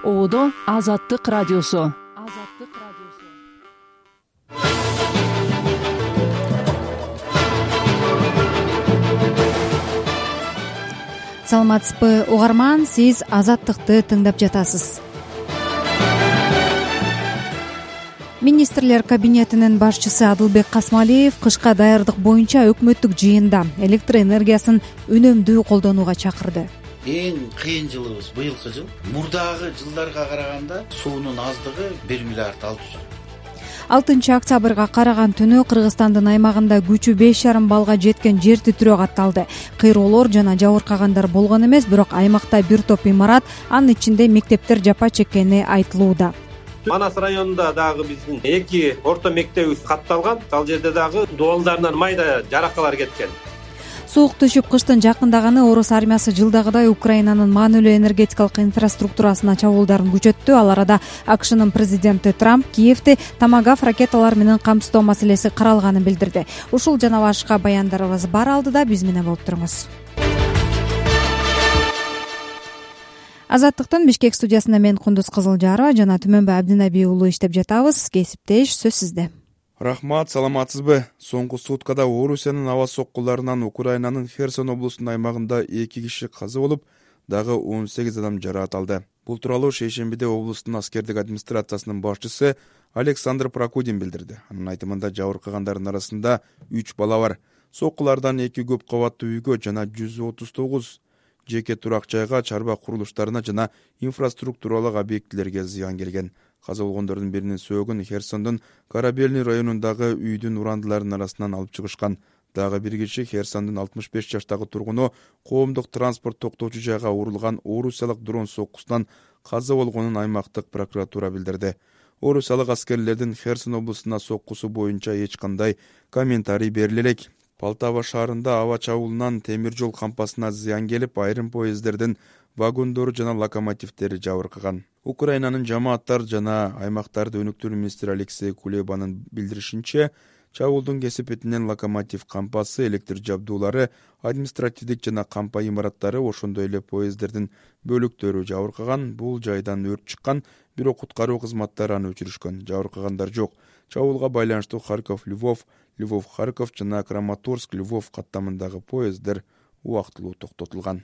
Оодо Азаттык радиосу. Саламатсызбы угарман, сиз Азаттыкты тыңдап жатасыз. Министрлер кабинетинин башчысы Адылбек Касмалиев кышка даярдык боюнча өкмөттүк жыйында электр энергиясын үнөмдүү колдонууга чакырды. Эң кыйын жылыбыз быйылкы жыл. Мурдагы жылдарга караганда суунун аздыгы 1 миллиард 600. 6 октябрга караган түнү Кыргызстандын аймагында күчү 5,5 баллга жеткен жер титирөө катталды. Кыйроолор жана жабыркагандар болгон эмес, бирок аймакта бир топ имарат, анын ичинде мектептер жапа чеккени айтылууда. Манас районунда дагы биздин 2 орто мектебибиз катталган. Ал жерде дагы дуалдарынан майда жаракалар кеткен. Суук түшүп кыштын жакындаганы орус армиясы жылдагыдай Украинанын маанилүү энергетикалык инфраструктурасына чабуулдарын күчөттү. Ал арада АКШнын президенти Трамп Киевти Томагав ракеталар менен камсыздоо маселеси каралганын билдирди. Ушул жана башка баяндарыбыз бар алдыда, биз менен болуп туруңуз. Азаттыктын Бишкек студиясында мен Кундуз Кызылжарова жана Түмөнбай Абдинаби уулу иштеп жатабыз. Кесиптеш, сөз сизде. Рахмат, саламатсызбы? Соңку суткада Орусиянын аба соккуларынан Украинанын Херсон облусунун аймагында 2 киши каза болуп, дагы 18 адам жараат алды. Бул тууралуу шейшембиде облустун аскердик администрациясынын башчысы Александр Прокудин билдирди. Анын айтымында жабыркагандардын арасында 3 бала бар. Соккулардан 2 көп кабаттуу үйгө жана 139 жеке турак жайга, чарба курулуштарына жана инфраструктуралык объектилерге зыян келген. Каза болгондордун биринин сөөгүн Херсондун Корабельный районундагы үйдүн урандыларынын арасынан алып чыгышкан. Дагы бир киши Херсондун 65 жаштагы тургуну коомдук транспорт токтоочу жайга урулган орусиялык дрон соккусунан каза болгонун аймактык прокуратура билдирди. Орусиялык аскерлердин Херсон облусуна соккусу боюнча эч кандай комментарий бериле элек. Полтава шаарында аба чабуулунан темир жол кампасына зыян келип, айрым поездердин вагондору жана локомотивдери жабыркаган. Украинанын жамааттар жана аймактарды өнүктүрүү министри Алексей Кулебанын билдиришинче, чабуулдун кесипетинен локомотив кампасы, электр жабдуулары, административдик жана кампа имараттары, ошондой эле поездердин бөлүктөрү жабыркаган. Бул жайдан өрт чыккан, бирок куткаруу кызматтары аны өчүрүшкөн. Жабыркагандар жок. Чабуулга байланыштуу Харьков-Львов, Львов-Харьков жана Краматорск-Львов каттамындагы поезддер убактылуу токтотулган.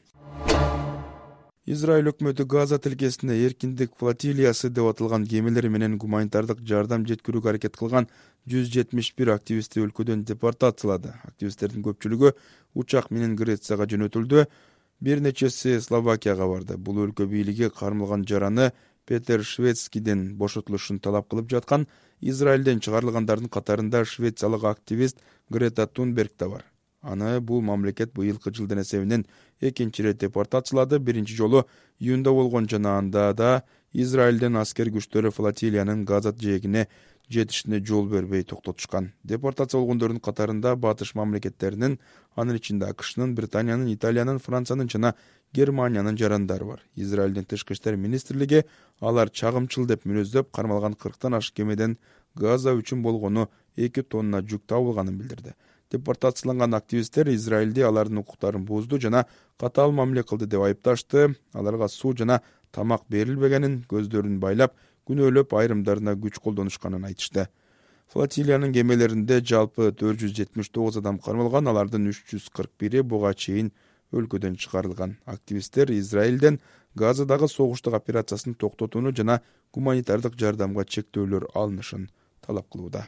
Израиль өкмөтү Газа тилкесинде эркиндик флотилиясы деп аталган кемелер менен гуманитардык жардам жеткирүүгө аракет кылган 171 активистти өлкөдөн депортациялады. Активисттердин көпчүлүгү учак менен Грецияга жөнөтүлдү, бир нечеси Словакияга барды. Бул өлкө бийлиги кармалган жараны Петер Шведскийден бошотулушун талап кылып жаткан. Израилден чыгарылгандардын катарында швециялык активист Грета Тунберг да бар. Аны бул мамлекет быйылкы жылдын эсебинен экинчи ирет депортациялады. Биринчи жолу июнда болгон жана анда да Израилден аскер күчтөрү флотилиянын Газа жээгине жетишине жол бербей токтотушкан. Депортация болгондордун катарында батыш мамлекеттеринин, анын ичинде АКШнын, Британиянын, Италиянын, Франциянын жана Германиянын жарандары бар. Израилдин тышкы иштер министрлиги алар чагымчыл деп мүнөздөп, кармалган 40тан ашык кемеден Газа үчүн болгону 2 тонна жүк табылганын билдирди. Депортацияланган активисттер Израилди алардын укуктарын бузду жана катаал мамиле кылды деп айыпташты. Аларга суу жана тамак берилбегенин, көздөрүн байлап, күнөөлөп, айрымдарына күч колдонушканын айтышты. Флотилиянын кемелеринде жалпы 479 адам кармалган, алардын 341 буга чейин өлкөдөн чыгарылган. Активисттер Израилден Газадагы согуштук операциясын токтотууну жана гуманитардык жардамга чектөөлөр алынышын талап кылууда.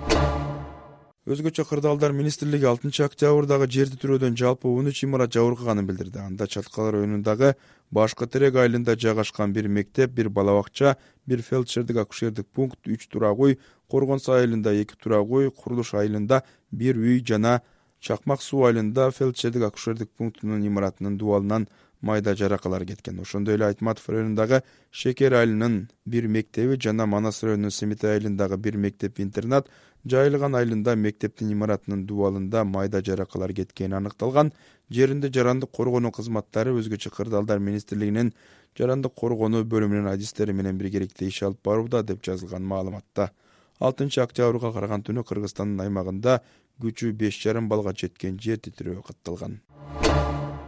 Өзгөчө кырдаалдар министрлиги 6 октябрдагы жер титирөөдөн жалпы 13 имарат жабыркаганын билдирди. Анда Чаткал районундагы Башкы Терек айылында жайгашкан бир мектеп, бир бала бакча, бир фельдшердик акушердик пункт, 3 турак үй, Коргонс айылында 2 турак үй, Курулуш айылында 1 үй жана Чакмак суу айылында фельдшердик акушердик пунктунун имаратынын дубалынан майда жаракалар кеткен. Ошондой эле Айтматов районундагы Шекер айылынын бир мектеби жана Манас районунун Семит айылындагы бир мектеп-интернат, Жайылган айылында мектептин имаратынын дубалында майда жаракалар кеткени аныкталган. Жеринде жарандык коргонуу кызматтары өзгөчө кырдаалдар министрлигинин жарандык коргонуу бөлүмүнүн адистери менен биргеликте иш алып барууда деп жазылган маалыматта. 6 октябрга караган түнү Кыргызстандын аймагында күчү 5,5 баллга жеткен жер титирөө катталган.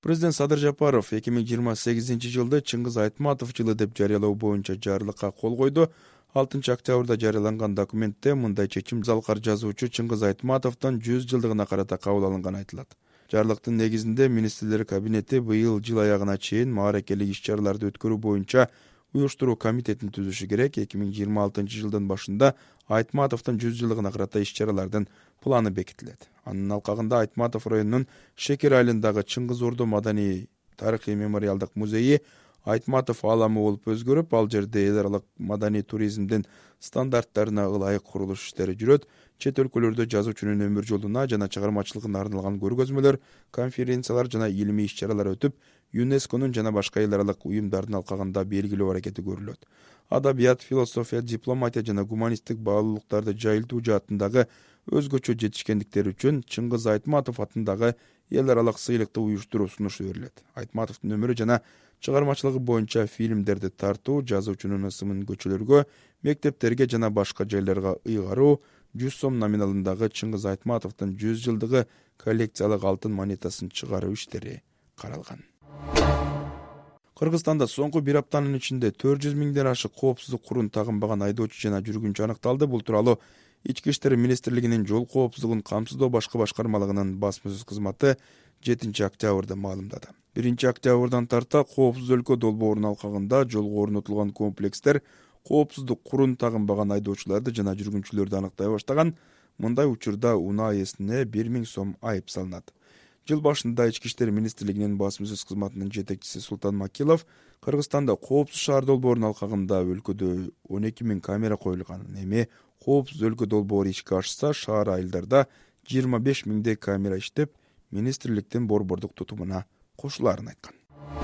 Президент Садыр Жапаров 2028-жылды Чыңгыз Айтматов жылы деп жарыялоо боюнча жарлыкка кол койду. 6 октябрда жарыяланган документте мындай чечим залкар жазуучу Чыңгыз Айтматовдун 100 жылдыгына карата кабыл алынганы айтылат. Жарлыктын негизинде министрлер кабинети быйыл жыл аягына чейин мааракелик иш-чараларды өткөрүү боюнча уюштуруу комитетин түзүшү керек. 2026-жылдын башында Айтматовдун 100 жылдыгына карата иш-чаралардын планы бекитилет. Анын алкагында Айтматов районунун Шекер айылындагы Чыңгыз Ордо маданий тарыхый мемориалдык музейи Айтматов ааламы болуп өзгөрүп, ал жерде эл аралык маданий туризмдин стандарттарына ылайык курулуш иштери жүрөт. Чет өлкөлөрдө жазуучунун өмүр жолуна жана чыгармачылыгына арналган көргөзмөлөр, конференциялар жана илимий иш-чаралар өтүп, ЮНЕСКОнун жана башка эл аралык уюмдардын алкагында белгилөө аракети көрүлөт. Адабият, философия, дипломатия жана гуманисттик баалуулуктарды жайылтуу жаатындагы өзгөчө жетишкендиктери үчүн Чыңгыз Айтматов атындагы эл аралык сыйлыкты уюштуруу сунушу берилет. Айтматовдун өмүрү жана чыгармачылыгы боюнча фильмдерди тартуу, жазуучунун ысымын көчөлөргө, мектептерге жана башка жайларга ыйгаруу, 100 сом номиналындагы Чыңгыз Айтматовдун 100 жылдыгы коллекциялык алтын монетасын чыгаруу иштери каралган. Кыргызстанда соңку бир аптанын ичинде 400 миңден ашык коопсуздук курун тагынбаган айдоочу жана жүргүнчү аныкталды. Бул тууралуу Ички иштер министрлигинин жол коопсуздугун камсыздоо башкы башкармалыгынын басма сөз кызматы 7 октябрда маалымдады. 1 октябрдан тарта коопсуз өлкө долбоорунун алкагында жолго орнотулган комплекстер коопсуздук курун тагынбаган айдоочуларды жана жүргүнчүлөрдү аныктай баштаган. Мындай учурда унаа ээсине 1000 сом айып салынат. Жыл башында Ички иштер министрлигинин басма сөз кызматынын жетекчиси Султан Макилов Кыргызстанда коопсуз шаар долбоорунун алкагында өлкөдө 12 000 камера коюлганын, эми коопсуз өлкө долбоору ишке ашса, шаар айылдарда 25 000 камера иштеп, министрликтин борбордук тутумуна кошулаарын айткан.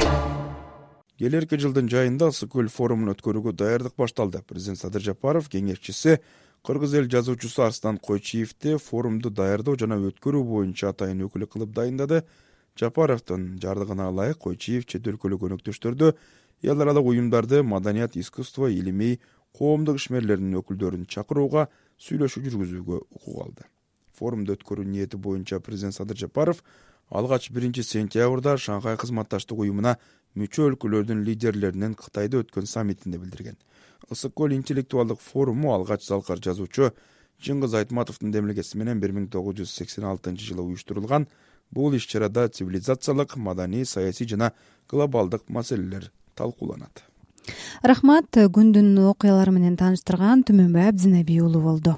Келерки жылдын жайында Ысык-Көл форумун өткөрүүгө даярдык башталды. Президент Садыр Жапаров кеңешчиси Кыргыз эл жазуучусу Арстан Койчиевди форумду даярдоо жана өткөрүү боюнча атайын өкүлү кылып дайындады. Жапаровдун жардыгына ылайык Койчиев чет өлкөлүк өнөктөштөрдү, эл аралык уюмдарды, маданият, искусство, илимий, коомдук ишмерлердин өкүлдөрүн чакырууга, сүйлөшүү жүргүзүүгө укук алды. Форумду өткөрүү ниети боюнча президент Садыр Жапаров алгач 1 сентябрда Шанхай кызматташтык уюмуна мүчө өлкөлөрдүн лидерлеринин Кытайда өткөн саммитинде билдирген. Ысык-Көл интеллектуалдык форуму алгач залкар жазуучу Чыңгыз Айтматовдун демилгеси менен 1986-жылы уюштурулган. Бул иш-чарада цивилизациялык, маданий, саясий жана глобалдык маселелер талкууланат. Рахмат, күндүн окуялары менен тааныштырган Түмөнбай Абдинеби уулу болду.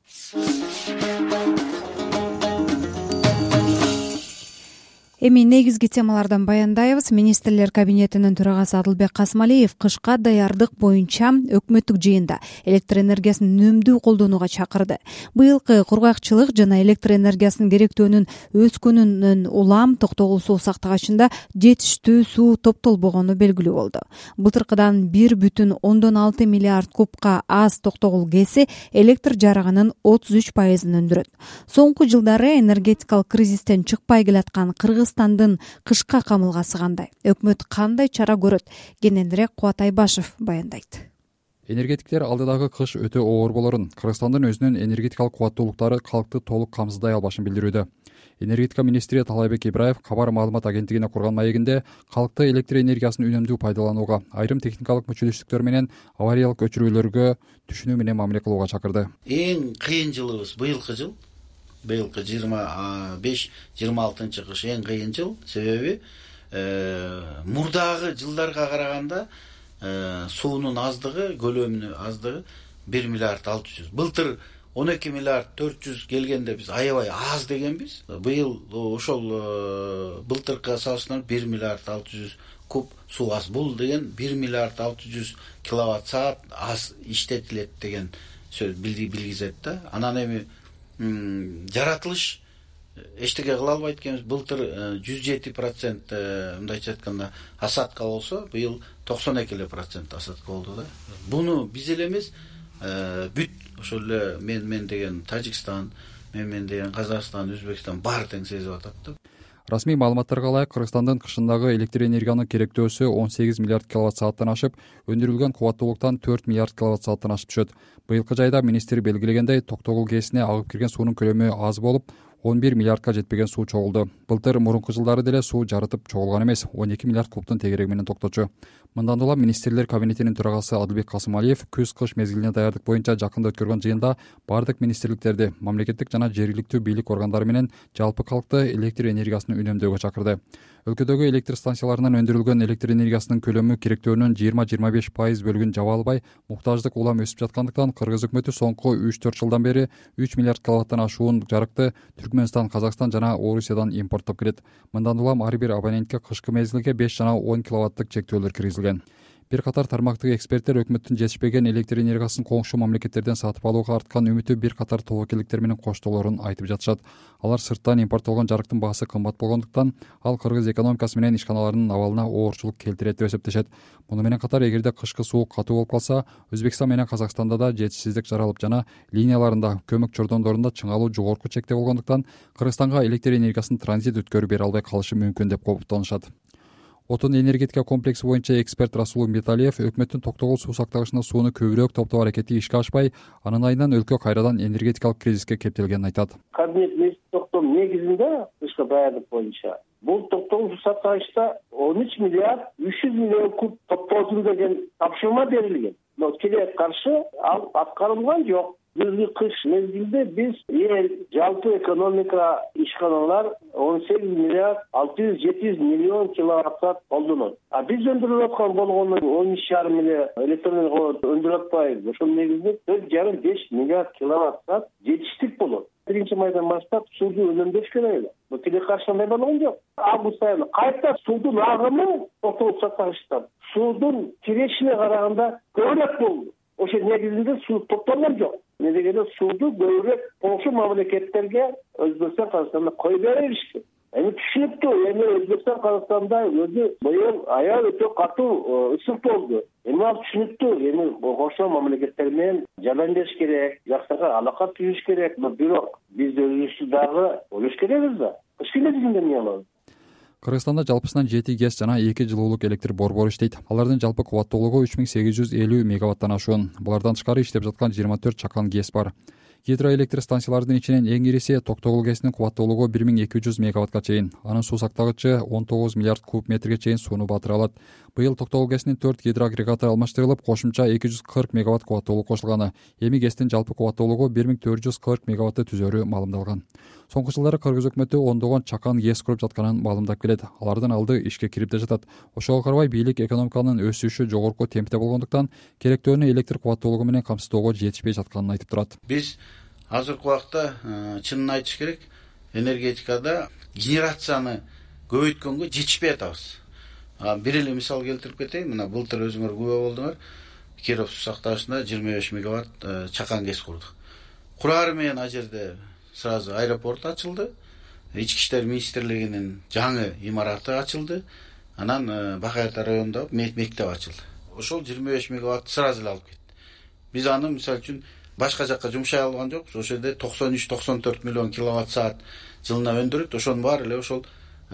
Эми негизги темалардан баяндайбыз. Министрлер кабинетинин төрагасы Адылбек Касымалиев кышка даярдык боюнча өкмөттүк жыйында электр энергиясын үнөмдүү колдонууга чакырды. Быйылкы кургакчылык жана электр энергиясынын керектөөнүн өскөнүнөн улам токтогул сактагачында жетиштүү суу топтолбогону белгилүү болду. Былтыркыдан 1,6 миллиард кубка аз токтогул кээси электр жарыгынын 33%-ын өндүрөт. Соңку жылдары энергетикалык кризистен чыкпай келаткан Кыргызстандын кышка камылгасы кандай? Өкмөт кандай чара көрөт? Кененирээк Кубат Айбашев баяндайт. Энергетиктер алдыдагы кыш өтө оор болорун, Кыргызстандын өзүнүн энергетикалык кубаттуулуктары калкты толук камсыздай албашын билдирүүдө. Энергетика министри Талайбек Ибраев кабар маалымат агенттигине курган маегинде калкты электр энергиясын үнөмдүү пайдаланууга, айрым техникалык мүчөлүштүктөр менен авариялык өчүрүүлөргө түшүнүү менен мамиле кылууга чакырды. Эң кыйын жылыбыз быйылкы жыл. Быйылкы 25-26 кыш эң кыйын жыл. Себеби мурдагы жылдарга караганда суунун аздыгы, көлөмүнүн аздыгы 1 миллиард 600. Былтыр 12 миллиард 400 келгенде биз аябай аз дегенбиз. Быйыл ошол былтыркыга салыштырмалуу 1 миллиард 600 куб суу аз. Бул деген 1 миллиард 600 киловатт саат аз иштетилет деген сөз билгизет да. Анан эми жаратылыш эчтеке кыла албайт экенбиз. Былтыр 107% мындайча айтканда асадка болсо, быйыл 92% асадка болду да. Буну биз эле эмес, бүт ошол эле мен деген Тажикстан, мен деген Казакстан, Өзбекстан баары тең сезип атат да. Расмий маалыматтарга ылайык Кыргызстандын кышындагы электр энергиянын керектөөсү 18 миллиард киловатт сааттан ашып, өндүрүлгөн кубаттуулуктан 4 миллиард киловатт сааттан ашып түшөт. Быйылкы жайда министр белгилегендей, токтогул кээсине агып кирген суунун көлөмү аз болуп, 11 миллиардка жетпеген суу чогулду. Былтыр мурунку жылдары деле суу жарытып чогулган эмес, 12 миллиард кубтун тегереги менен токточу. Мындан улам министрлер кабинетинин төрагасы Адылбек Касымалиев күз-кыш мезгилине даярдык боюнча жакында өткөргөн жыйында бардык министрликтерди, мамлекеттик жана жергиликтүү бийлик органдары менен жалпы калкты электр энергиясын үнөмдөөгө чакырды. Өлкөдөгү электр станцияларынан өндүрүлгөн электр энергиясынын көлөмү керектөөнүн 20-25% бөлүгүн жаба албай, муктаждык улам өсүп жаткандыктан Кыргыз өкмөтү соңку 3-4 жылдан бери 3 миллиард киловаттан ашуун жарыкты Түркмөнстан, Казакстан жана Орусиядан импорттоп келет. Мындан улам ар бир абонентке кышкы мезгилге 5 жана 10 киловаттык чектөөлөр киргизилген. Бир катар тармактык эксперттер өкмөттүн жетишпеген электр энергиясын коңшу мамлекеттерден сатып алууга арткан үмүтү бир катар тобокелдиктер менен коштоолорун айтып жатышат. Алар сырттан импорттолгон жарыктын баасы кымбат болгондуктан ал Кыргыз экономикасы менен ишканаларынын абалына оорчулук келтирет деп эсептешет. Муну менен катар эгерде кышкы суук катуу болуп калса, Өзбекстан менен Казакстанда да жетишсиздик жаралып жана линияларында, көмөк чордондорунда чыңалуу жогорку чекте болгондуктан Кыргызстанга электр энергиясын транзит өткөрүп бере албай калышы мүмкүн деп кооптонушат. Отун энергетика комплекси боюнча эксперт Расул Металиев өкмөттүн токтогул суу сактагычына сууну көбүрөөк топтоо аракети ишке ашпай, анын айынан өлкө кайрадан энергетикалык кризиске кептелгенин айтат. Кабинет министр токтом негизинде кышкы даярдык боюнча бул токтогул суу сактагычта 13 миллиард 300 миллион куб топтоосун деген тапшырма берилген. Но тилекке каршы ал аткарылган жок. Күзгү кыш мезгилде биз эл жалпы экономика ишканалар 18 миллиард 600-700 миллион киловатт колдонот. Биз өндүрүп аткан болгону 13,5 миллиард электроэнергия өндүрүп атпайбыз. Ошол негизинде 4,5 миллиард киловатт жетиштик болот. 1-майдан баштап сууну үнөмдөш керек. Бул тилекке каршы андай болгон жок. Август айында кайта суудун агымы токтогул сактагычтан суудун кирешине караганда көбүрөөк болду. Ошол негизинде суу токтолгон жок. Не дегенде сууду көбүрөөк коңшу мамлекеттерге Өзбекстан, Казакстанда кой беришти. Эми түшүнүктүү, эми Өзбекстан, Казакстанда өзү быйыл аял өтө катуу ысык болду. Эми ал түшүнүктүү, эми коңшу мамлекеттер менен жардам бериш керек, жакшыраак алака түзүш керек. Бирок биз өзүбүздү дагы ойлош керекпиз да. Кыш мезгилинде эмне кылабыз? Кыргызстанда жалпысынан 7 ГЭС жана 2 жылуулук электр борбору иштейт. Алардын жалпы кубаттуулугу 3850 мегаваттан ашуун. Булардан тышкары иштеп жаткан 24 чакан ГЭС бар. Гидроэлектр станцияларынын ичинен эң ириси Токтогул ГЭСинин кубаттуулугу 1200 мегаваттка чейин. Анын суу сактагычы 19 миллиард куб метрге чейин сууну батыра алат. Быйыл Токтогул ГЭСинин 4 гидроагрегаты алмаштырылып, кошумча 240 мегаватт кубаттуулук кошулган. Эми ГЭСтин жалпы кубаттуулугу 1440 мегаватты түзөрү маалымдалган. Соңку жылдары Кыргыз өкмөтү ондогон чакан ГЭС куруп жатканын маалымдап келет. Алардын алды ишке кирип да жатат. Ошого карабай бийлик экономиканын өсүшү жогорку темпте болгондуктан керектөөнү электр кубаттуулугу менен камсыздоого жетишпей жатканын айтып турат. Биз азыркы убакта чынын айтыш керек, энергетикада генерацияны көбөйткөнгө жетишпей атабыз. Бир эле мисал келтирип кетейин. Мына былтыр өзүңөр күбө болдуңар. Киров суу сактагычында 25 мегаватт чакан ГЭС курдук. Курары менен ал жерде сразу аэропорт ачылды. Ички иштер министрлигинин жаңы имараты ачылды. Анан Бакайата районунда мектеп ачылды. Ошол 25 мегаватт сразу эле алып кетти. Биз аны мисалы үчүн башка жакка жумшай алган жокпуз. Ошол жерде 93-94 миллион киловатт саат жылына өндүрөт. Ошонун баары эле ошол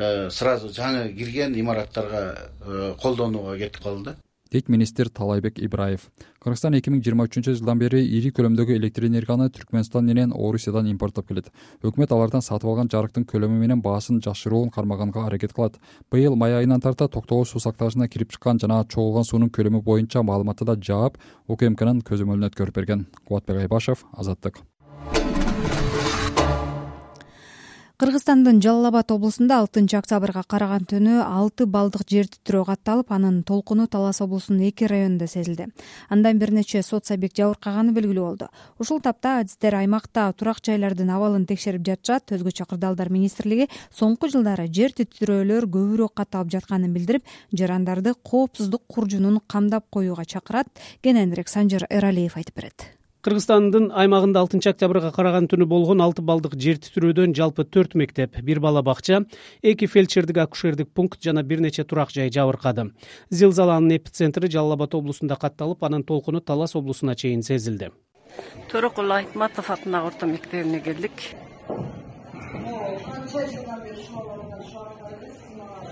сразу жаңы кирген имараттарга колдонууга кетип калды. Дейт министр Талайбек Ибраев. Кыргызстан 2023 жылдан бери ири көлөмдөгү электр энергияны Түркмөнстан менен Орусиядан импорттоп келет. Өкмөт алардан сатып алган жарыктын көлөмү менен баасын жашыруун кармаганга аракет кылат. Быйыл май айынан тарта Токтогул суу сактагычына кирип чыккан жана чогулган суунун көлөмү боюнча маалыматты да жаап, УКМКнын көзөмөлүнө өткөрүп берген. Кубатбек Айбашев, Азаттык. Кыргызстандын Жалал Абад облусунда 6-октябрга караган түнү 6 балдык жер титирөө катталып, анын толкуну Талас облусунун 2 районунда сезилди. Андан бир нече сот сабек жабыркаганы белгилүү болду. Ушул тапта адистер аймакта турак жайлардын абалын текшерип жатышат. Өзгөчө Кырдаалдар министрлиги соңку жылдары жер титирөөлөр көбүрөөк катталып жатканын билдирип, жарандарды коопсуздук куржунун камдап коюуга чакырат. Кененирээк Санжар Эралиев айтып берет. Кыргызстандын аймагында 6-октябрга караган түнү болгон 6 балдык жер титирөөдөн жалпы 4 мектеп, 1 бала бакча, 2 фельдшердик акушердик пункт жана бир нече турак жай жабыркады. Зилзаланын эпицентри Жалал Абад облусунда катталып, анын толкуну Талас облусуна чейин сезилди. Төрөкул Айтматов атындагы орто мектебине келдик.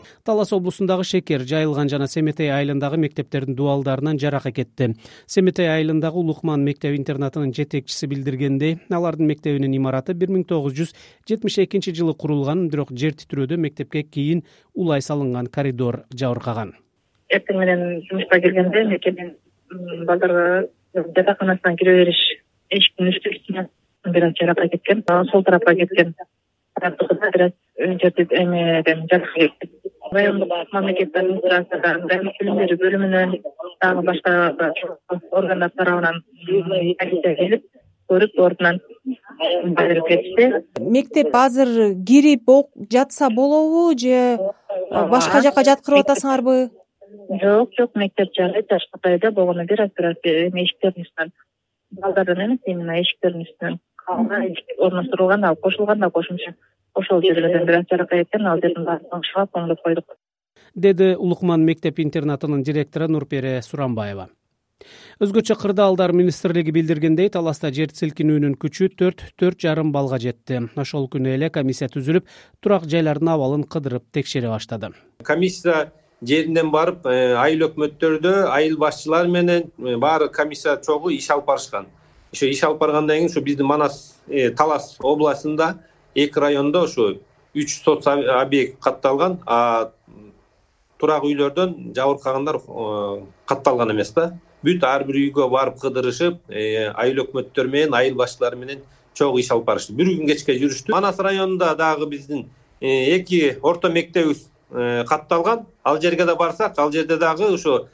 Талас облусундагы Шекер, Жайылган жана Семетей айылындагы мектептердин дубалдарынан жарака кетти. Семетей айылындагы Улукман мектеп интернатынын жетекчиси билдиргендей, алардын мектебинин имараты 1972 жылы курулган, бирок жер титирөөдө мектепке кийин улай салынган коридор жабыркаган. Эртең менен жумушка келгенде мекенин балдарга жатаканасынан кире бериш эшиктин үстүнөн бирок жарака кеткен. Сол тарапка кеткен. Бирок жерди эмеден жарака кеткен. Райондук мамлекеттик администрациядан билим берүү бөлүмүнөн дагы башка органдар тарабынан полиция келип көрүп ордунан берип кетишти. Мектеп азыр кирип жатса болобу же башка жака жаткырып атасыңарбы? Жок, мектеп жарайт. Ташкатайда болгону бир эшиктердин үстүнөн балдардан эмес, именно эшиктердин үстүнөн орноштурулган, ал кошулган да кошумча ошол жерлерден бир жарака кеткен. Ал жердин баарын чыгап коңдоп койдук, деди Улукман мектеп интернатынын директору Нурпере Сурамбаева. Өзгөчө кырдаалдар министрлиги билдиргендей, Таласта жер силкинүүнүн күчү 4,5 балга жетти. Ошол күнү эле комиссия түзүлүп, турак жайлардын абалын кыдырып текшере баштады. Комиссия жеринден барып, айыл өкмөттөрдө айыл башчылары менен баары комиссия чогуу иш алып барышкан. Ошо иш алып баргандан кийин ушу биздин Манас Талас областында 2 райондо ошо 3 соц объект катталган, турак үйлөрдөн жабыркагандар катталган эмес да. Бүт ар бир үйгө барып кыдырышып, айыл өкмөттөр менен, айыл башчылары менен чогуу иш алып барышты. Бир күн кечке жүрүштү. Манас районунда дагы биздин 2 орто мектебибиз катталган. Ал жерге да барсак, ал жерде дагы ошо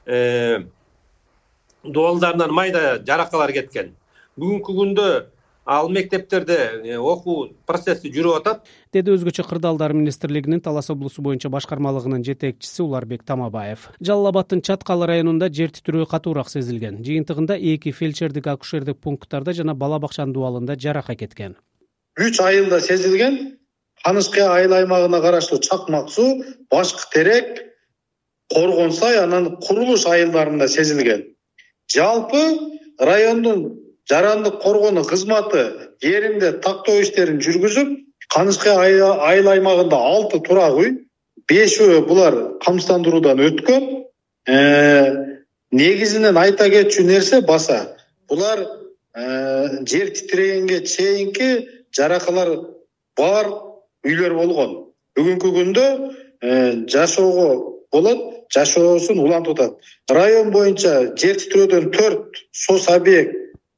дубалдарынан майда жаракалар кеткен. Бүгүнкү күндө ал мектептерде окуу процесси жүрүп атат, деди Өзгөчө кырдаалдар министрлигинин Талас облусу боюнча башкармалыгынын жетекчиси Уларбек Тамабаев. Жалал Абадтын Чаткал районунда жер титирөө катуураак сезилген. Жыйынтыгында 2 фельдшердик акушердик пункттарда жана бала бакчанын дубалында жарака кеткен. 3 айылда сезилген. Канышкы айыл аймагына караштуу Чакмак суу, Башкы Терек, Коргон Сай, анан Курулуш айылдарында сезилген. Жалпы райондун жарандык коргонуу кызматы жеринде тактоо иштерин жүргүзүп, Канышкы айыл аймагында 6 турак үй, 5 булар камсыздандыруудан өткөн. Негизинен айта кетчү нерсе баса, булар жер титирегенге чейинки жаракалар бар үйлөр болгон. Бүгүнкү күндө жашоого болот, жашоосун улантып атат. Район боюнча жер титирөөдөн 4 соц объект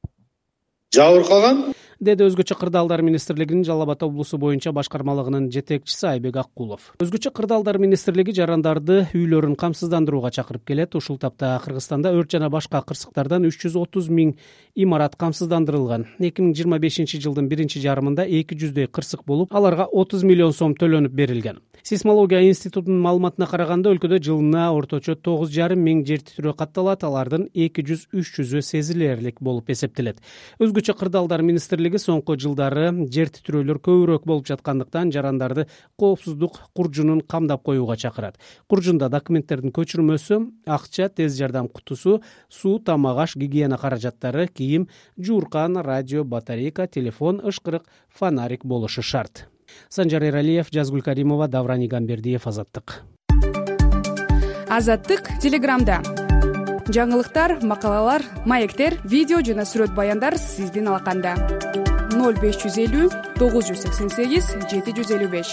жабыркаган, деди Өзгөчө кырдаалдар министрлигинин Жалал Абад облусу боюнча башкармалыгынын жетекчиси Айбек Аккулов. Өзгөчө кырдаалдар министрлиги жарандарды үйлөрүн камсыздандырууга чакырып келет. Ушул тапта Кыргызстанда өрт жана башка кырсыктардан 330 000 имарат камсыздандырылган. 2025 жылдын биринчи жарымында 200дөй кырсык болуп, аларга 30 миллион сом төлөнүп берилген. Сейсмология институтунун маалыматына караганда, өлкөдө жылына орточо 9,5 миң жер титирөө катталат, алардын 200-300 сезилерлик болуп эсептелет. Өзгөчө кырдаалдар министрлиги соңку жылдары жер титирөөлөр көбүрөөк болуп жаткандыктан жарандарды коопсуздук куржунун камдап коюуга чакырат. Куржунда документтердин көчүрмөсү, акча, тез жардам кутусу, суу, тамак аш, гигиена каражаттары, кийим, жууркан, радио, батарейка, телефон, ышкырык, фонарик болушу шарт. Санжар Эралиев, Жазгүл Каримова, Давран Игамбердиев, Азаттык. Азаттык Телеграмда. Жаңылыктар, макалалар, маектер, видео жана сүрөт баяндар сиздин алаканда. 0550 988 755.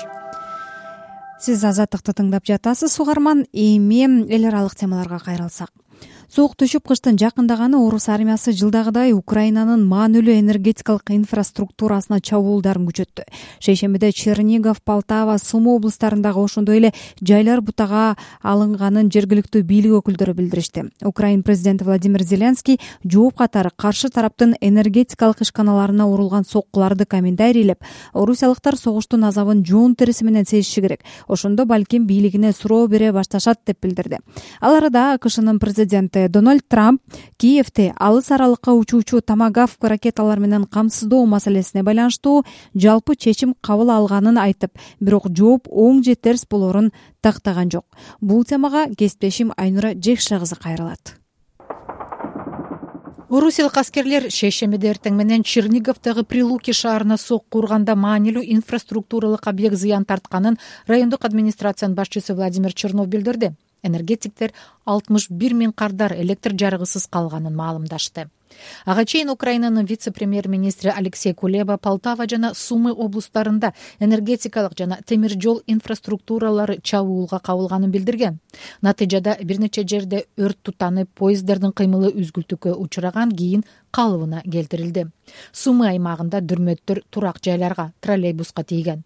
Сиз Азаттыкты тыңдап жатасыз, угарман. Эми эл аралык темаларга кайрылсак. Суук түшүп кыштын жакындаганы орус армиясы жылдагыдай Украинанын маанилүү энергетикалык инфраструктурасына чабуулдарын күчөттү. Шейшембиде Чернигов, Полтава, Сумы облустарындагы ошондой эле жайлар бутага алынганын жергиликтүү бийлик өкүлдөрү билдиришти. Украин президенти Владимир Зеленский жооп катары каршы тараптын энергетикалык ишканаларына урулган соккуларды комментарийлеп, орусиялыктар согуштун азабын жоон териси менен сезиши керек. Ошондо балким бийлигине суроо бере башташат деп билдирди. Ал арада АКШнын президенти Дональд Трамп Киевте алыс аралыкка учуучу Томагавк ракеталар менен камсыздоо маселесине байланыштуу жалпы чечим кабыл алганын айтып, бирок жооп оң же терс болорун тактаган жок. Бул темага кесиптешим Айнура Жекшира кызы кайрылат. Орусиялык аскерлер шейшембиде эртең менен Черниговдагы Прилуки шаарына сокку урганда маанилүү инфраструктуралык объект зыян тартканын райондук администрациянын башчысы Владимир Чернов билдирди. Энергетиктер 61 000 кардар электр жарыгысыз калганын маалымдашты. Ага чейин Украинанын вице-премьер-министри Алексей Кулеба Полтава жана Сумы облустарында энергетикалык жана темир жол инфраструктуралары чабуулга кабылганын билдирген. Натыйжада бир нече жерде өрт тутанып, поезддердин кыймылы үзгүлтүккө учураган, кийин калыбына келтирилди. Сумы аймагында дүрмөттөр турак жайларга, троллейбуска тийген.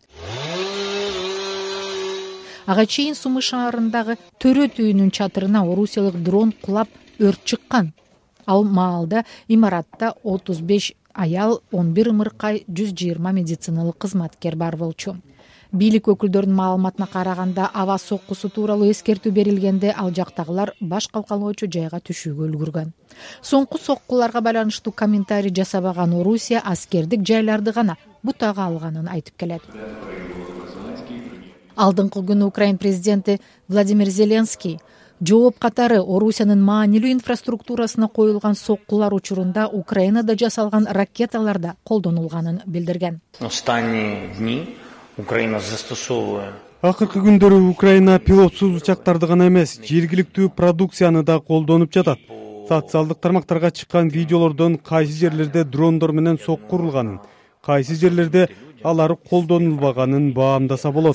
Ага чейин Сумы шаарындагы төрөт үйүнүн чатырына орусиялык дрон кулап өрт чыккан. Ал маалда имаратта 35 аял, 11 ымыркай, 120 медициналык кызматкер бар болчу. Бийлик өкүлдөрүнүн маалыматына караганда, аба соккусу тууралуу эскертүү берилгенде ал жактагылар баш калкалоочу жайга түшүүгө үлгүргөн. Соңку соккуларга байланыштуу комментарий жасабаган Орусия аскердик жайларды гана бутага алганын айтып келет. Алдыңкы күнү Украин президенти Владимир Зеленский жооп катары Орусиянын маанилүү инфраструктурасына коюлган соккулар учурунда Украинада жасалган ракеталарда колдонулганын билдирген. Акыркы күндөрү Украина пилотсуз учактарды гана эмес, жергиликтүү продукцияны да колдонуп жатат. Социалдык тармактарга чыккан видеолордон кайсы жерлерде дрондор менен сокку урулганын, кайсы жерлерде алар колдонулбаганын баамдаса болот.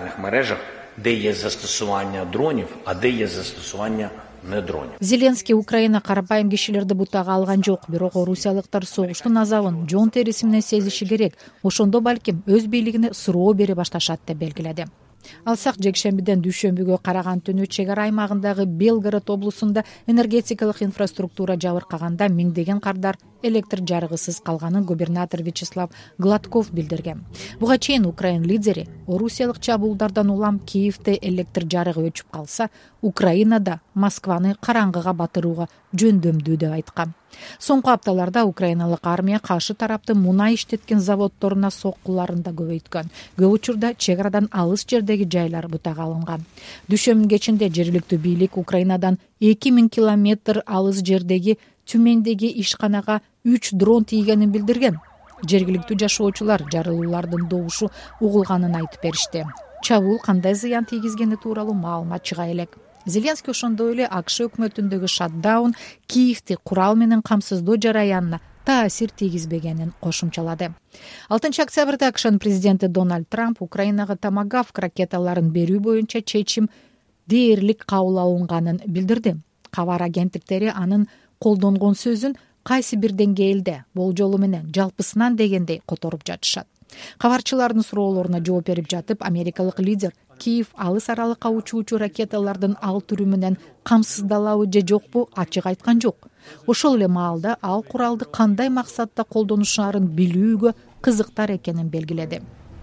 Де є застосування дронів, а де є застосування не дронів. Зеленский Украина карапайым кишилерди бутага алган жок, бирок орусиялыктар согуштун азабын жон териси менен сезиши керек. Ошондо балким өз бийлигине суроо бере башташат деп белгиледи. Алсак жекшембиден дүйшөмбүгө караган түнү чек ара аймагындагы Белгород облусунда энергетикалык инфраструктура жабыркаганда миңдеген кардар электр жарыгысыз калганын губернатор Вячеслав Гладков билдирген. Буга чейин Украин лидери орусиялык чабуулдардан улам Киевде электр жарыгы өчүп калса, Украинада Москваны караңгыга батырууга жөндөмдүү деп айткан. Соңку апталарда украиналык армия каршы тараптын мунай иштеткен заводдоруна соккуларын да көбөйткөн. Көп учурда чек арадан алыс жердеги жайлар бутага алынган. Дүйшөмбү кечинде жергиликтүү бийлик Украинадан 2000 километр алыс жердеги Түмендеги ишканага 3 дрон тийгенин билдирген. Жергиликтүү жашоочулар жарылуулардын добушу угулганын айтып беришти. Чабуул кандай зыян тийгизгени тууралуу маалымат чыга элек. Зеленский ошондой эле АКШ өкмөтүндөгү шатдаун Киевди курал менен камсыздоо жараянына таасир тийгизбегенин кошумчалады. 6 октябрда АКШнын президенти Дональд Трамп Украинага Томагавк ракеталарын берүү боюнча чечим дээрлик кабыл алынганын билдирди. Кабар агенттиктери анын колдонгон сөзүн кайсы бир деңгээлде болжолу менен жалпысынан дегендей которуп жатышат. Кабарчылардын суроолоруна жооп берип жатып, америкалык лидер Киев алыс аралыкка учуучу ракеталардын ал түрү менен камсыздалабы же жокпу ачык айткан жок. Ошол эле маалда ал куралды кандай максатта колдонушаарын билүүгө кызыктар экенин белгиледи.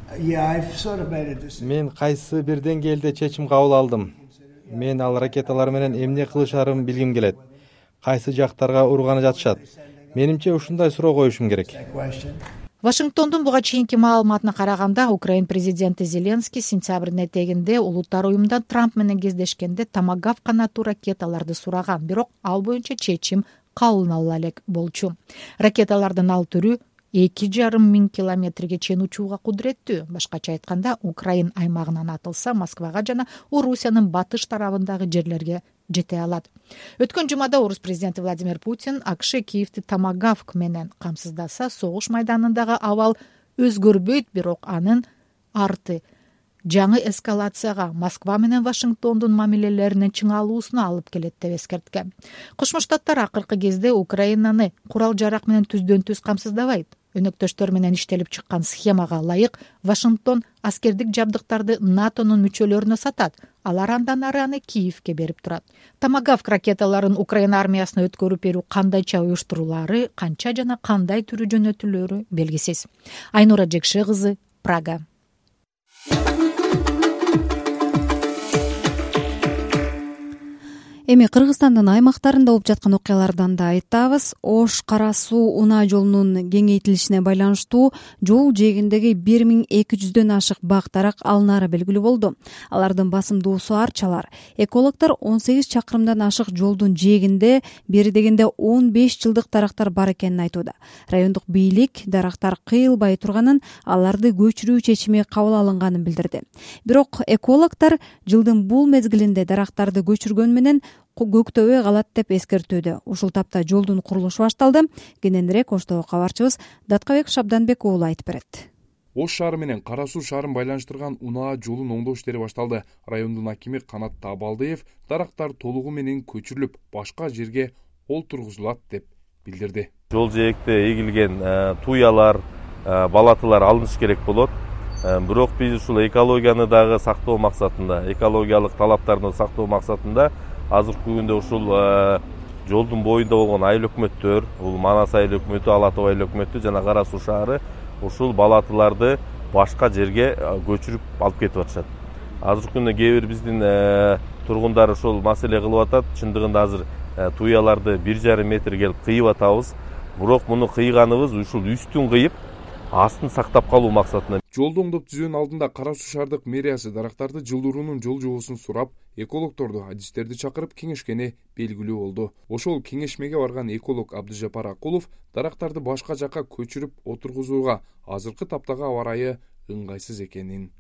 Мен кайсы бир деңгээлде чечим кабыл алдым. Мен ал ракеталар менен эмне кылышарын билгим келет. Кайсы жактарга урганы жатышат. Менимче ушундай суроо коюшум керек. Вашингтондун буга чейинки маалыматына караганда, Украин президенти Зеленский сентябрдын этегинде Улуттар уюмунда Трамп менен кездешкенде Томагавк канаттуу ракеталарды сураган, бирок ал боюнча чечим кабыл алына элек болчу. Ракеталардын ал түрү 2,5 километрге чейин учууга кудуреттүү. Башкача айтканда, Украин аймагынан атылса, Москвага жана Орусиянын батыш тарабындагы жерлерге жете алат. Өткөн жумада орус президенти Владимир Путин АКШ Киевди Томагавк менен камсыздаса, согуш майданындагы абал өзгөрбөйт, бирок анын арты жаңы эскалацияга, Москва менен Вашингтондун мамилелеринин чыңалуусуна алып келет деп эскерткен. Кошмо Штаттар акыркы кезде Украинаны курал жарак менен түздөн түз камсыздабайт. Өнөктөштөр менен иштелип чыккан схемага ылайык Вашингтон аскердик жабдыктарды НАТОнун мүчөлөрүнө сатат. Алар андан ары аны Киевге берип турат. Томагавк ракеталарын Украина армиясына өткөрүп берүү кандайча уюштурулары, канча жана кандай түрү жөнөтүлөрү белгисиз. Айнура Жекше кызы, Прага. Эми Кыргызстандын аймактарында болуп жаткан окуялардан да айтабыз. Ош Кара суу унаа жолунун кеңейтилишине байланыштуу жол жээгиндеги 1200дөн ашык бак дарак алынары белгилүү болду. Алардын басымдуусу арчалар. Экологдор 18 чакырымдан ашык жолдун жээгинде бери дегенде 15 жылдык дарактар бар экенин айтууда. Райондук бийлик дарактар кыйылбай турганын, аларды көчүрүү чечими кабыл алынганын билдирди. Бирок экологдор жылдын бул мезгилинде дарактарды көчүргөн менен көктөбөй калат деп эскертүүдө. Ушул тапта жолдун курулушу башталды. Кененирээк Оштогу кабарчыбыз Даткабек Шабданбек уулу айтып берет. Ош шаары менен Кара суу шаарын байланыштырган унаа жолун оңдоо иштери башталды. Райондун акими Канат Табалдыев дарактар толугу менен көчүрүлүп, башка жерге олтургузулат деп билдирди. Жол жээкте эгилген туялар, балатылар алыныш керек болот. Бирок биз ушул экологияны дагы сактоо максатында, экологиялык талаптарды сактоо максатында азыркы күндө ушул жолдун боюнда болгон айыл өкмөттөр, бул Манас айыл өкмөтү, Ала Тоо айыл өкмөтү жана Кара суу шаары ушул балатыларды башка жерге көчүрүп алып кетип атышат. Азыркы күндө кээ бир биздин тургундар ушул маселе кылып атат. Чындыгында азыр туяларды 1,5 метр келип кыйып атабыз. Бирок муну кыйганыбыз ушул үстүн кыйып, астын сактап калуу максатында. Жолду оңдоп түзүүнүн алдында Кара суу шаардык мэриясы дарактарды жылдыруунун жол жобосун сурап, экологдорду, адистерди чакырып кеңешкени белгилүү болду. Ошол кеңешмеге барган эколог Абдыжапар Акулов дарактарды башка жакка көчүрүп отургузууга азыркы таптагы аба ырайы ыңгайсыз экенин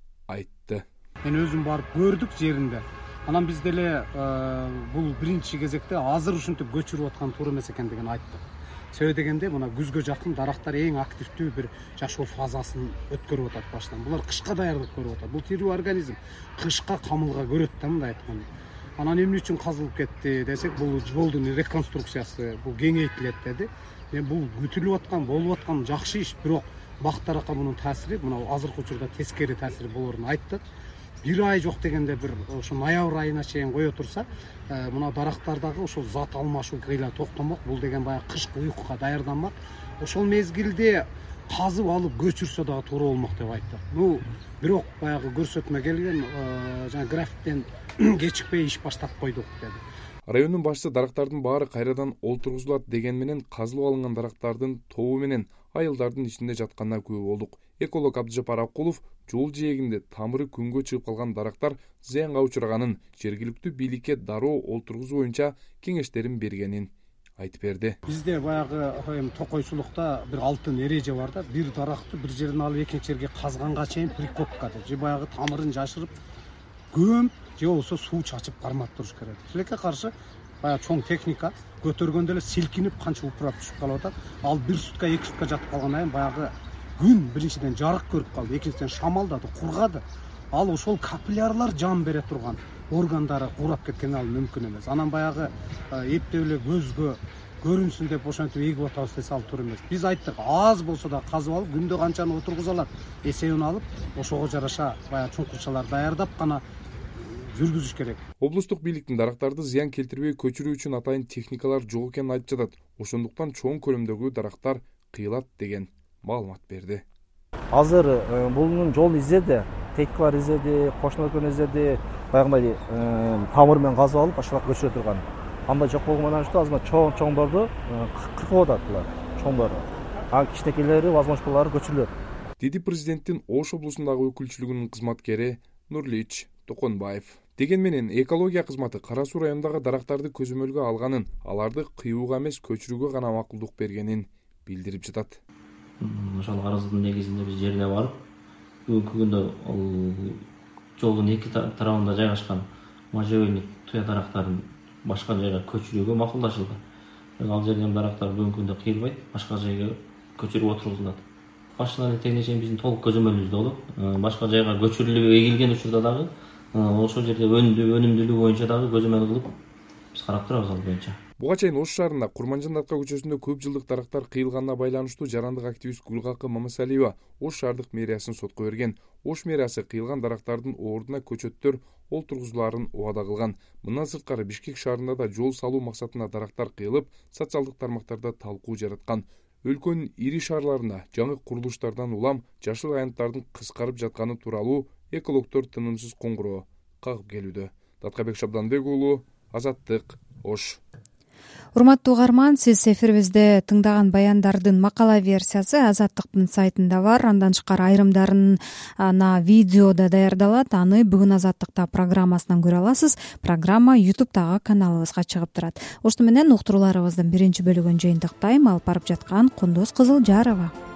айтты. Мен өзүм барып көрдүк жеринде. Анан биз деле бул биринчи кезекте азыр ушинтип көчүрүп аткан туура эмес экендигин айттык. Себеби дегенде мына күзгө жакын дарактар эң активдүү бир жашоо фазасын өткөрүп атат баштан. Булар кышка даярдык көрүп атат. Бул тирүү организм кышка камылга көрөт да, мындай айтканда. Анан эмне үчүн казылып кетти десек, бул жолдун реконструкциясы, бул кеңейтилет деди. Бул күтүлүп аткан, болуп аткан жакшы иш, бирок бак даракка мунун таасири, мына азыркы учурда тескери таасири болорун айттык. Бир ай жок дегенде бир ошо ноябрь айына чейин кое турса, мына дарактардагы ошол зат алмашуу кыйла токтомок. Бул деген баягы кышкы уйкуга даярданмак. Ошол мезгилде казып алып көчүрсө дагы туура болмок деп айттык. Бул бирок баягы көрсөтмө келген, жана графиктен кечикпей иш баштап койдук деди. Райондун башчысы дарактардын баары кайрадан олтургузулат деген менен казылып алынган дарактардын тобу менен айылдардын ичинде жатканына күбө болдук. Эколог Абдыжапар Акулов жол жээгинде тамыры күнгө чыгып калган дарактар зыянга учураганын, жергиликтүү бийликке дароо олтургузуу боюнча кеңештерин бергенин айтып берди. Бизде баягы токойчулукта бир алтын эреже бар да, бир даракты бир жерден алып экинчи жерге казганга чейин прикопка деп, же баягы тамырын жашырып көмүп, же болбосо суу чачып кармап туруш керек. Тилекке каршы баягы чоң техника көтөргөндө эле силкинип канча упурап түшүп калып атат. Ал 1 сутка 2 сутка жатып калгандан кийин баягы күн биринчиден жарык көрүп калды, экинчиден шамалдады, кургады. Ал ошол капиллярлар жан бере турган органдары курап кеткен ал мүмкүн эмес. Анан баягы эптеп эле көзгө көрүнсүн деп ошентип эгип атабыз десе ал туура эмес. Биз айттык, аз болсо да казып алып, күндө канчаны отургуза алат эсебин алып, ошого жараша баягы чуңкурчалар даярдап гана жүргүзүш керек. Облустук бийликтин дарактарды зыян келтирбей көчүрүү үчүн атайын техникалар жок экенин айтып жатат. Ошондуктан чоң көлөмдөгү дарактар кыйылат деген маалымат берди. Азыр бунун жолун издеди, техникалар издеди, кошуна өлкөнү издеди, баягындай тамыр менен казып алып башкалап көчүрө турган. Андай жок болгондон үчүн азыр чоңдорду кыркып атат булар, чоңдору. А кичинекейлери возможностьлары көчүрүлөт. Деди президенттин Ош облусундагы өкүлчүлүгүнүн кызматкери Нурлич Токонбаев. Деген менен экология кызматы Кара суу районундагы дарактарды көзөмөлгө алганын, аларды кыюуга эмес көчүрүүгө гана макулдук бергенин билдирип жатат. Ошол арыздын негизинде биз жерине барып, бүгүнкү күндө жолдун эки тарабында жайгашкан можжевельник туя дарактарын башка жайга көчүрүүгө макулдашылды. Ал жерден дарактар бүгүнкү күндө кыйылбайт, башка жайга көчүрүп отургузулат. Башынан этегине чейин биздин толук көзөмөлүбүздө болот. Башка жайга көчүрүлүп эгилген учурда дагы ошол жерде өнүмдүүлүгү боюнча дагы көзөмөл кылып биз карап турабыз ал боюнча. Буга чейин Ош шаарында Курманжан Датка көчөсүндө көп жылдык дарактар кыйылганына байланыштуу жарандык активист Гүлгакы Мамасалиева Ош шаардык мэриясын сотко берген. Ош мэриясы кыйылган дарактардын ордуна көчөттөр олтургузуларын убада кылган. Мындан сырткары Бишкек шаарында да жол салуу максатында дарактар кыйылып, социалдык тармактарда талкуу жараткан. Өлкөнүн ири шаарларында жаңы курулуштардан улам жашыл аянттардын кыскарып жатканы тууралуу экологдор тынымсыз коңгуроо кагып келүүдө. Даткабек Шабданбек уулу, Азаттык, Ош. Урматтуу угарман, сиз эфирибизде тыңдаган баяндардын макала версиясы Азаттыктын сайтында бар. Андан тышкары айрымдарына видео да даярдалат. Аны бүгүн Азаттыкта программасынан көрө аласыз. Программа YouTube'дагы каналыбызга чыгып турат. Ошто менен уктурууларыбыздын биринчи бөлүгүн жыйынтыктайм. Алып барып жаткан Кондос Кызылжарова.